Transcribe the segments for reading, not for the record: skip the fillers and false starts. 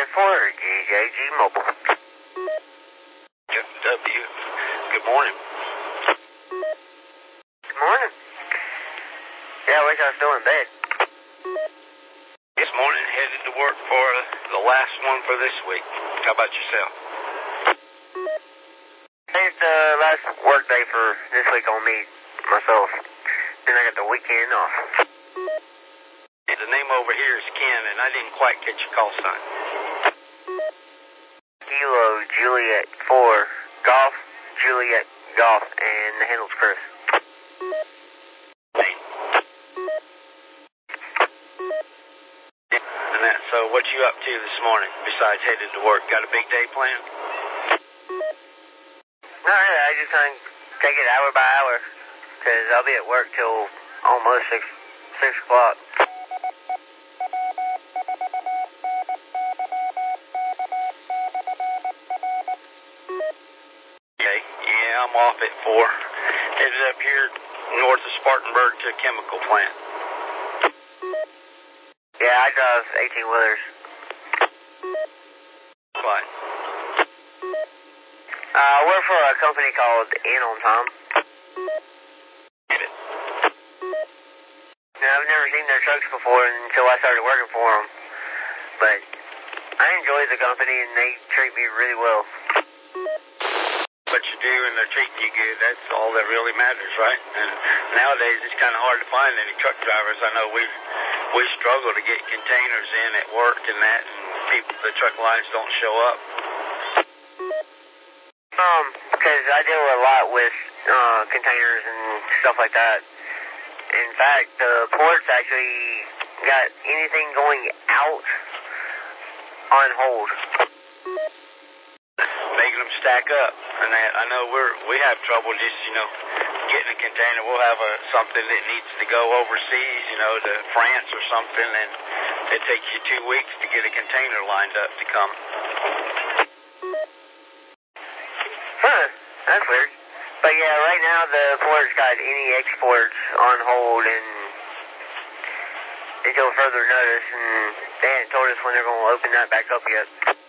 for GJG Mobile. FW. Good morning. Good morning. Yeah, I wish I was still in bed. This morning, headed to work for the last one for this week. How about yourself? Today's the last work day for this week on me, myself. Then I got the weekend off. The name over here is Ken, and I didn't quite catch your call sign. Kilo Juliet 4 Golf, Juliet Golf, and the handle's Chris. Hey. And that, so what you up to this morning besides headed to work? Got a big day planned? No, really, I just try and take it hour by hour, because I'll be at work till almost 6 o'clock. Okay, yeah, I'm off at 4. Headed up here north of Spartanburg to a chemical plant. Yeah, I drive 18-wheelers. Fine. I work for a company called In on Time. Get it. Now, I've never seen their trucks before until I started working for them. But I enjoy the company and they treat me really well. What you do and they're treating you good, that's all that really matters, right? And nowadays it's kind of hard to find any truck drivers. I know we struggle to get containers in at work and that, and the truck lines don't show up. Because I deal a lot with containers and stuff like that. In fact, the port's actually got anything going out on hold. Making them stack up, and that, I know we have trouble just getting a container. We'll have something that needs to go overseas, to France or something, and it takes you 2 weeks to get a container lined up to come. Huh, that's weird. But yeah, right now the port's got any exports on hold and until further notice, and they haven't told us when they're going to open that back up yet.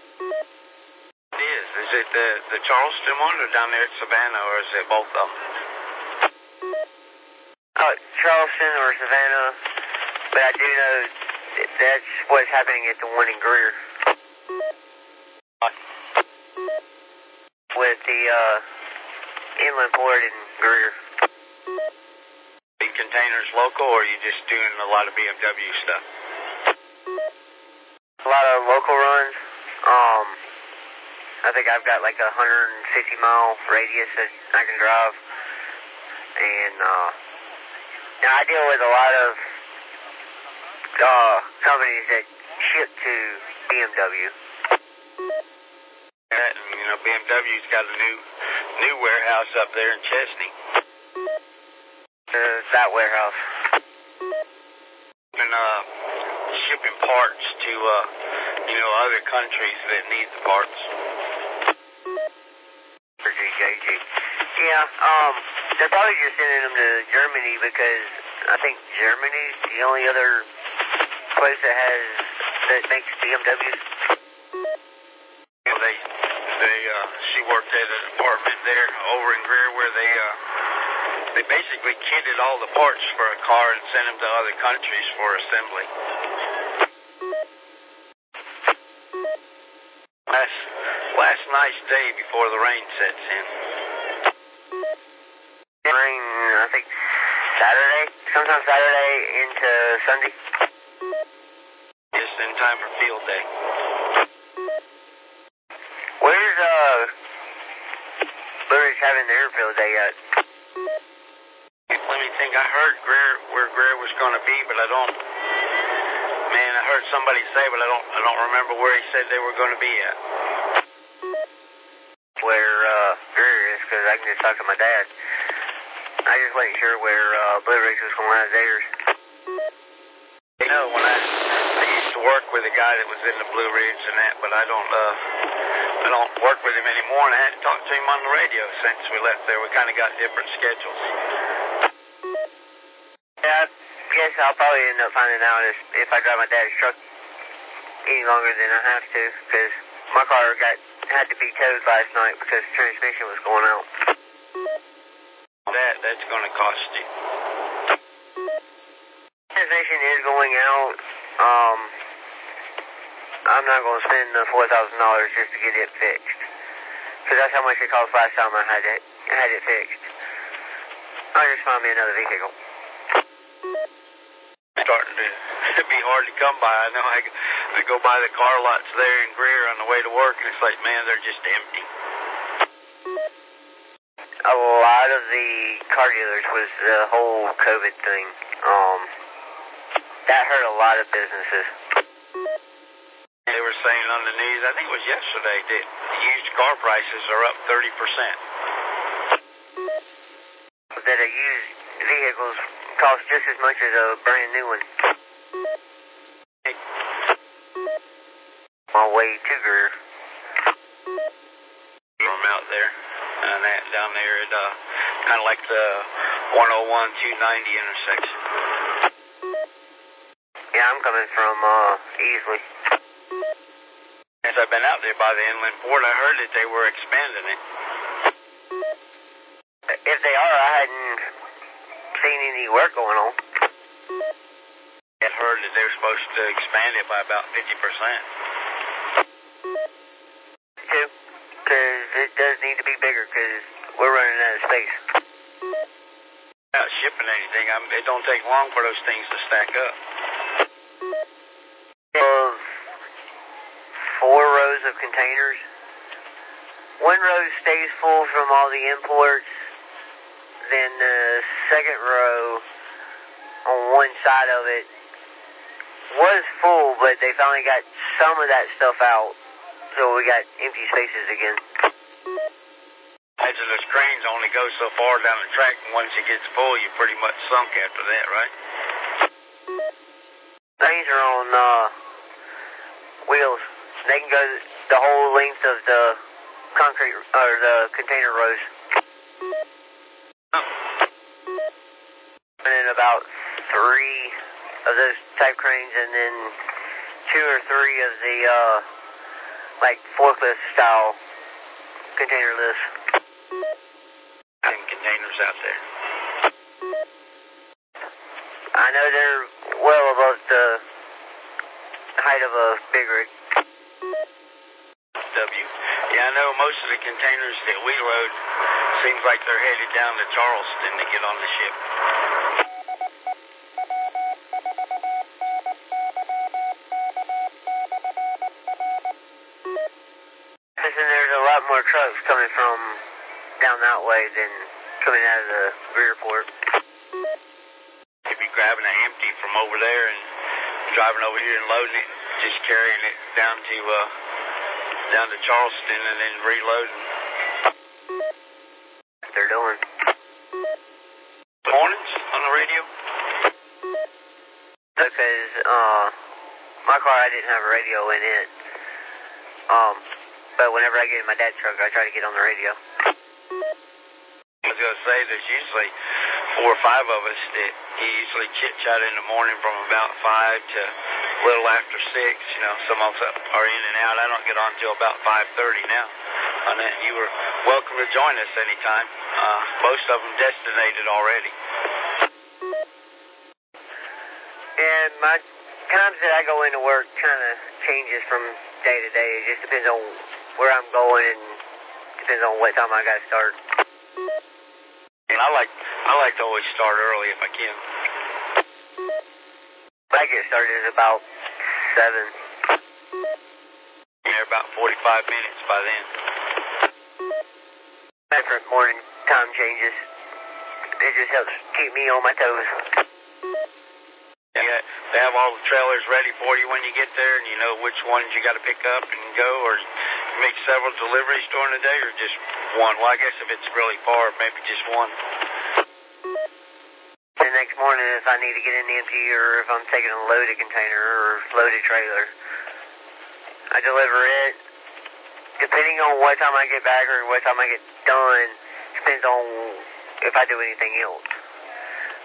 Is it the Charleston one or down there at Savannah, or is it both of them? Charleston or Savannah, but I do know that's what's happening at the one in Greer. With the inland port in Greer. Big containers local, or are you just doing a lot of BMW stuff? A lot of local runs. I think I've got like a 150-mile radius that I can drive. And I deal with a lot of companies that ship to BMW. And, BMW's got a new warehouse up there in Chesney. That warehouse. And shipping parts to other countries that need the parts. For GJG. Yeah, they're probably just sending them to Germany because I think Germany's the only other place that makes BMWs. She worked at an apartment there over in Greer where they basically kitted all the parts for a car and sent them to other countries for assembly. Last nice day before the rain sets in. Rain, I think Saturday, sometime Saturday into Sunday. Just in time for field day. Where's Blue Ridge having their field day at? Let me think. I heard where Greer was going to be, but I don't. Man, I heard somebody say, but I don't remember where he said they were going to be at. Where Greer is, because I can just talk to my dad. I just wasn't sure where Blue Ridge was going to have theirs. When I used to work with a guy that was in the Blue Ridge and that, but I don't work with him anymore, and I hadn't talked to him on the radio since we left there. We kind of got different schedules. Yeah, I guess I'll probably end up finding out if I drive my dad's truck any longer than I have to, because my car had to be towed last night because the transmission was going out. That's going to cost you. Transmission is going out. I'm not going to spend the $4,000 just to get it fixed, because that's how much it cost last time I had it fixed. I'll just find me another vehicle. Starting to be hard to come by. I know I go by the car lots there in Greer on the way to work, and it's like, man, they're just empty. A lot of the car dealers was the whole COVID thing. That hurt a lot of businesses. They were saying on the news, I think it was yesterday, that used car prices are up 30%. That a used vehicles cost just as much as a brand new one. My way to Greer. From out there, and that down there at kind of like the 101-290 intersection. Yeah, I'm coming from Easley. Since I've been out there by the inland port, I heard that they were expanding it. If they are, I hadn't seen any work going on. I heard that they're supposed to expand it by about 50%. Too, because it does need to be bigger, because we're running out of space. Not shipping anything, it don't take long for those things to stack up. Of 4 rows of containers, 1 row stays full from all the imports. Then the second row on one side of it was full, but they finally got some of that stuff out, so we got empty spaces again. Imagine those cranes only go so far down the track, and once it gets full, you're pretty much sunk after that, right? These are on wheels. They can go the whole length of the concrete or the container rows. And then about 3 of those type cranes, and then 2 or 3 of the like forklift style container lifts. And containers out there. I know they're well above the height of a big rig. Yeah, I know most of the containers that we load seems like they're headed down to Charleston to get on the ship. And there's a lot more trucks coming from down that way than coming out of the Greer port. You'd be grabbing it empty from over there and driving over here and loading it, just carrying it down to Charleston and then reloading. They're doing. Mornings on the radio? Because my car, I didn't have a radio in it. But whenever I get in my dad's truck, I try to get on the radio. I was going to say, there's usually 4 or 5 of us that usually chit-chat in the morning from about 5 to a little after 6. You know, some of us are in and out. I don't get on until about 5:30 now. And then you were welcome to join us anytime. Most of them destinated already. And my times that I go into work kind of changes from day to day. It just depends on where I'm going and depends on what time I got to start. And I like to always start early if I can. I get started at about 7. Yeah, about 45 minutes by then. Different morning time changes. It just helps keep me on my toes. Yeah, they have all the trailers ready for you when you get there, and you know which ones you got to pick up and go, or you make several deliveries during the day, or just one. Well, I guess if it's really far, maybe just one. The next morning, if I need to get in empty, or if I'm taking a loaded container or loaded trailer, I deliver it. Depending on what time I get back or what time I get done, depends on if I do anything else.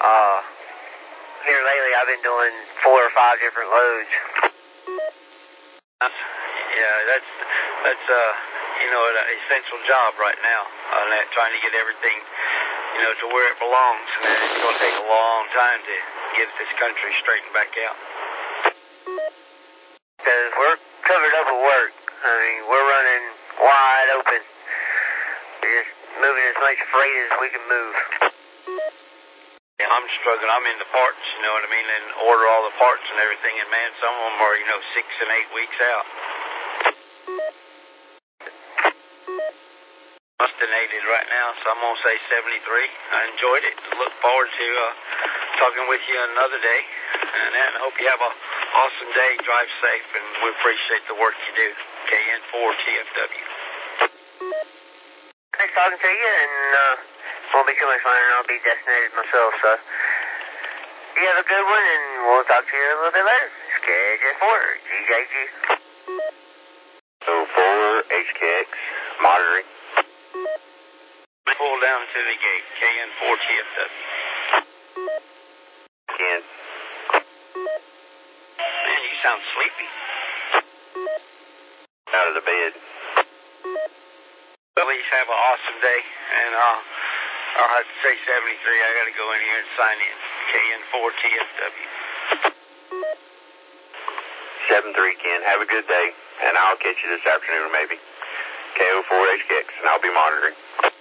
Here lately, I've been doing 4 or 5 different loads. Yeah, that's an essential job right now on that, trying to get everything, to where it belongs. And it's going to take a long time to get this country straightened back out. Because we're covered up with work. I mean, we're running wide open. We're just moving as much freight as we can move. Yeah, I'm struggling. I'm in the parts, you know what I mean, and order all the parts and everything. And man, some of them are, 6 and 8 weeks out. Mustinated right now, so I'm going to say 73. I enjoyed it. Look forward to talking with you another day. And I hope you have an awesome day. Drive safe, and we appreciate the work you do. KN4 TFW. Nice talking to you, and won't be too much longer, and I'll be designated myself, so you have a good one, and we'll talk to you a little bit later. KJ4, GJG. So 4 HKX, monitoring. Pull down to the gate, KN4 TFW. Ken. Man, you sound sleepy. Out of the bed. At least have an awesome day, and I'll have to say 73. I got to go in here and sign in. KN4 TFW. 7-3, Ken. Have a good day, and I'll catch you this afternoon maybe. KO4 HKX, and I'll be monitoring.